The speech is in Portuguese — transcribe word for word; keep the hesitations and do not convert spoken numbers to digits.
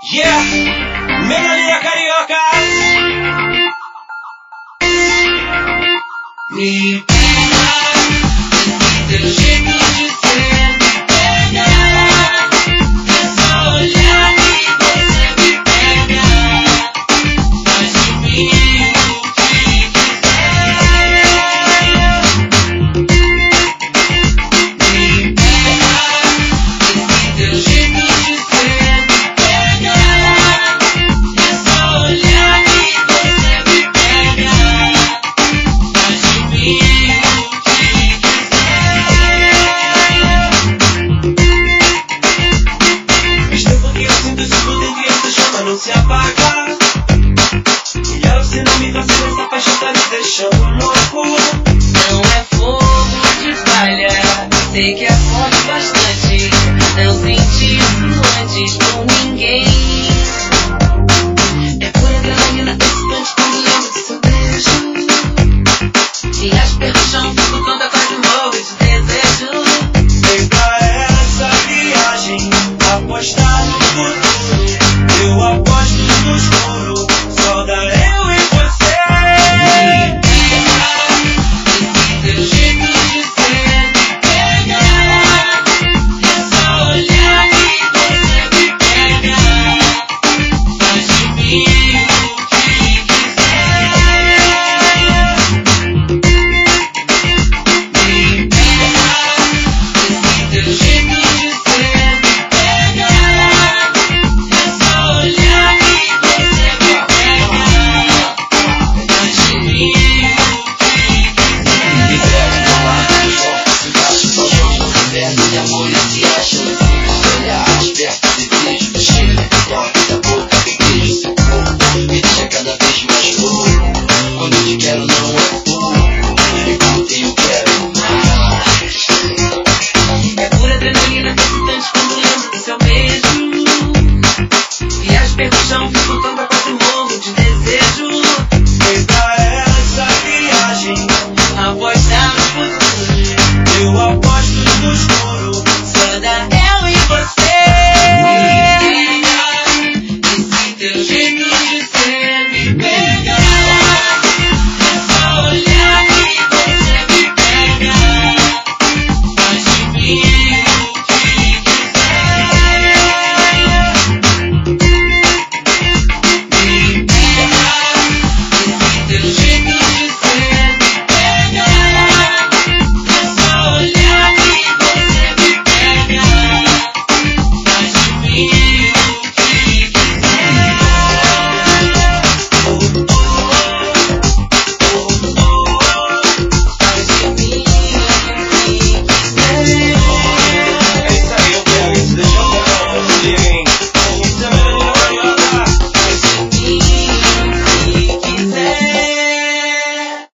Yeah! Melodia carioca! Me pega, teu jeito de ser me pega. É só olhar e você me pega. Faz de mim o que quiser. Me pega, teu jeito de ser me pega. É só olhar e você me pega. Faz de mim o que quiser. Estou porque eu sinto esse poder que essa chama não se apaga. E ao você não me vacila, essa paixão tá me deixando louco. Não é fogo de palha, sei que é forte bastante. Não senti isso antes com ninguém. É pura adrenalina excitante quando lembro do seu beijo. E as pernas no chão, fico tonta, quase morro de desejo. Vem pra essa viagem, apostar no futuro. Eu aposto